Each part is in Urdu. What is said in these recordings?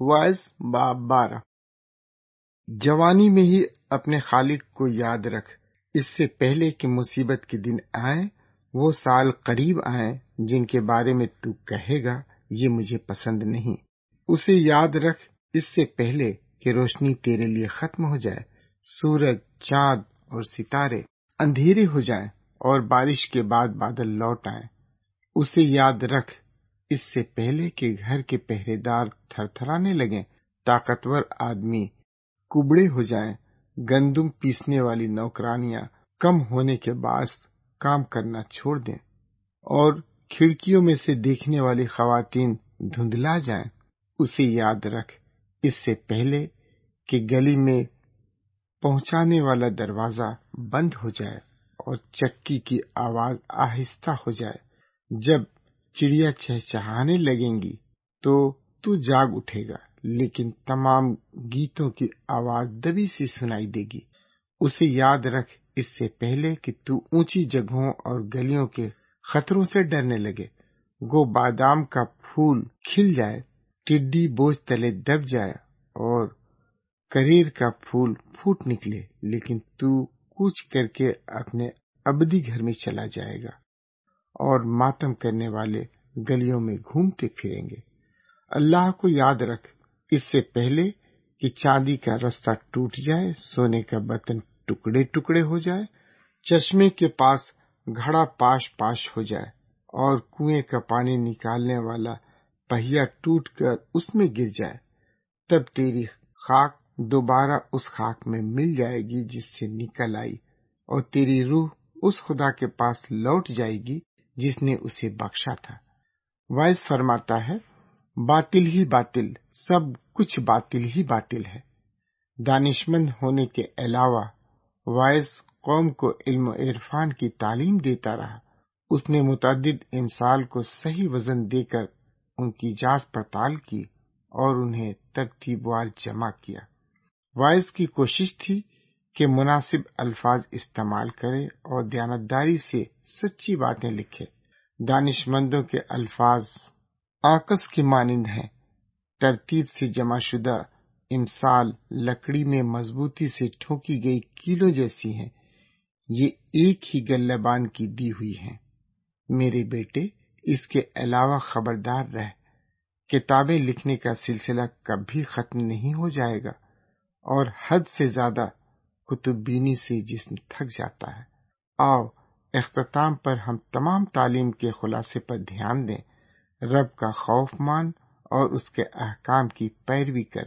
وعظ باب 12۔ جوانی میں ہی اپنے خالق کو یاد رکھ، اس سے پہلے کہ مصیبت کے دن آئیں، وہ سال قریب آئیں جن کے بارے میں تو کہے گا یہ مجھے پسند نہیں۔ اسے یاد رکھ اس سے پہلے کہ روشنی تیرے لیے ختم ہو جائے، سورج، چاند اور ستارے اندھیرے ہو جائیں اور بارش کے بعد بادل لوٹ آئیں۔ اسے یاد رکھ اس سے پہلے کہ گھر کے پہرے دار تھر تھرانے لگیں، طاقتور آدمی کبڑے ہو جائیں، گندم پیسنے والی نوکرانیاں کم ہونے کے باعث کام کرنا چھوڑ دیں اور کھڑکیوں میں سے دیکھنے والی خواتین دھندلا جائیں۔ اسے یاد رکھ اس سے پہلے کہ گلی میں پہنچانے والا دروازہ بند ہو جائے اور چکی کی آواز آہستہ ہو جائے۔ جب چڑیا چہچہانے لگیں گی تو جاگ اٹھے گا، لیکن تمام گیتوں کی آواز دبی سی سنائی دے گی۔ اسے یاد رکھ اس سے پہلے کہ تو اونچی جگہوں اور گلیوں کے خطروں سے ڈرنے لگے۔ گو بادام کا پھول کھل جائے، ٹڈی بوجھ تلے دب جائے اور کریر کا پھول پھوٹ نکلے، لیکن تو کوچ کر کے اپنے ابدی گھر میں چلا جائے گا اور ماتم کرنے والے گلیوں میں گھومتے پھریں گے۔ اللہ کو یاد رکھ اس سے پہلے کہ چاندی کا رستہ ٹوٹ جائے، سونے کا برتن ٹکڑے ٹکڑے ہو جائے، چشمے کے پاس گھڑا پاش پاش ہو جائے اور کنویں کا پانی نکالنے والا پہیا ٹوٹ کر اس میں گر جائے۔ تب تیری خاک دوبارہ اس خاک میں مل جائے گی جس سے نکل آئی، اور تیری روح اس خدا کے پاس لوٹ جائے گی جس نے اسے بخشا تھا۔ وائس فرماتا ہے، باطل ہی باطل، سب کچھ باطل ہی باطل ہے۔ دانشمند ہونے کے علاوہ وائس قوم کو علم و عرفان کی تعلیم دیتا رہا۔ اس نے متعدد امثال کو صحیح وزن دے کر ان کی جانچ پڑتال کی اور انہیں ترتیب وار جمع کیا۔ وائس کی کوشش تھی کہ مناسب الفاظ استعمال کرے اور دیانتداری سے سچی باتیں لکھے۔ دانشمندوں کے الفاظ آکس کے مانند ہیں، ترتیب سے جمع شدہ امثال لکڑی میں مضبوطی سے ٹھوکی گئی کیلوں جیسی ہیں، یہ ایک ہی گلہبان کی دی ہوئی ہیں۔ میرے بیٹے، اس کے علاوہ خبردار رہ، کتابیں لکھنے کا سلسلہ کبھی ختم نہیں ہو جائے گا، اور حد سے زیادہ کتب بینی سے جسم تھک جاتا ہے۔ آؤ اختتام پر ہم تمام تعلیم کے خلاصے پر دھیان دیں۔ رب کا خوف مان اور اس کے احکام کی پیروی کر،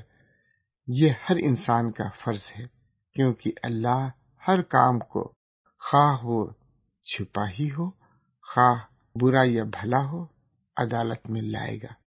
یہ ہر انسان کا فرض ہے، کیونکہ اللہ ہر کام کو، خواہ وہ چھپا ہی ہو، خواہ برا یا بھلا ہو، عدالت میں لائے گا۔